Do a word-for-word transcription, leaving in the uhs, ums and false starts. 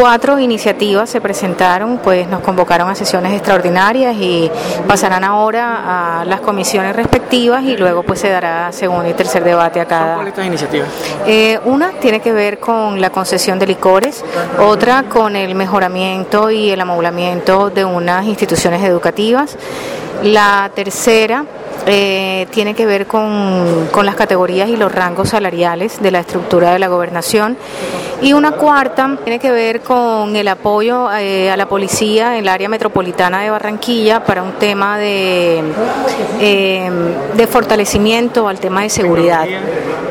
Cuatro iniciativas se presentaron, pues nos convocaron a sesiones extraordinarias y pasarán ahora a las comisiones respectivas y luego pues se dará segundo y tercer debate a cada. ¿Cuáles estas iniciativas? Eh, una tiene que ver con la concesión de licores, otra con el mejoramiento y el amoblamiento de unas instituciones educativas. La tercera eh, tiene que ver con, con las categorías y los rangos salariales de la estructura de la gobernación. Y una cuarta tiene que ver con el apoyo eh, a la policía en el área metropolitana de Barranquilla para un tema de, eh, de fortalecimiento al tema de seguridad.